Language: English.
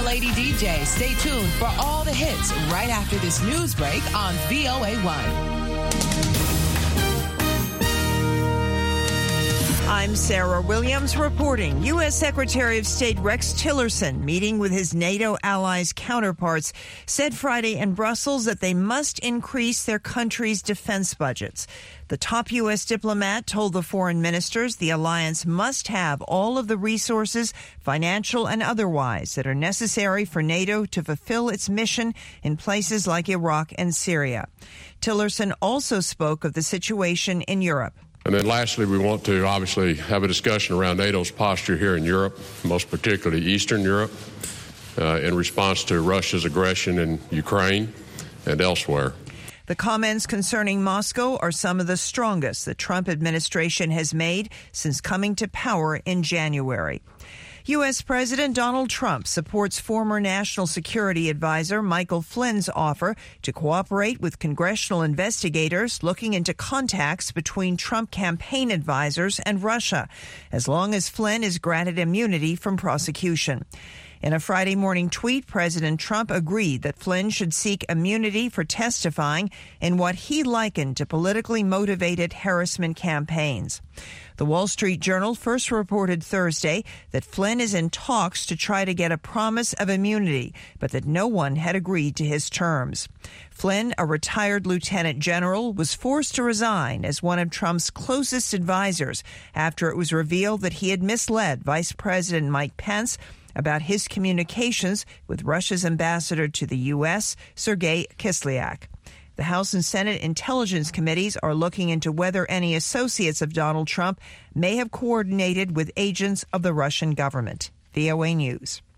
Lady DJ. Stay tuned for all the hits right after this news break on VOA1. I'm Sarah Williams reporting. U.S. Secretary of State Rex Tillerson, meeting with his NATO allies' counterparts, said Friday in Brussels that they must increase their country's defense budgets. The top U.S. diplomat told the foreign ministers the alliance must have all of the resources, financial and otherwise, that are necessary for NATO to fulfill its mission in places like Iraq and Syria. Tillerson also spoke of the situation in Europe. And then lastly, we want to obviously have a discussion around NATO's posture here in Europe, most particularly Eastern Europe, in response to Russia's aggression in Ukraine and elsewhere. The comments concerning Moscow are some of the strongest the Trump administration has made since coming to power in January. U.S. President Donald Trump supports former National Security Advisor Michael Flynn's offer to cooperate with congressional investigators looking into contacts between Trump campaign advisors and Russia, as long as Flynn is granted immunity from prosecution. In a Friday morning tweet, President Trump agreed that Flynn should seek immunity for testifying in what he likened to politically motivated harassment campaigns. The Wall Street Journal first reported Thursday that Flynn is in talks to try to get a promise of immunity, but that no one had agreed to his terms. Flynn, a retired lieutenant general, was forced to resign as one of Trump's closest advisors after it was revealed that he had misled Vice President Mike Pence about his communications with Russia's ambassador to the U.S., Sergei Kislyak. The House and Senate Intelligence Committees are looking into whether any associates of Donald Trump may have coordinated with agents of the Russian government. VOA News.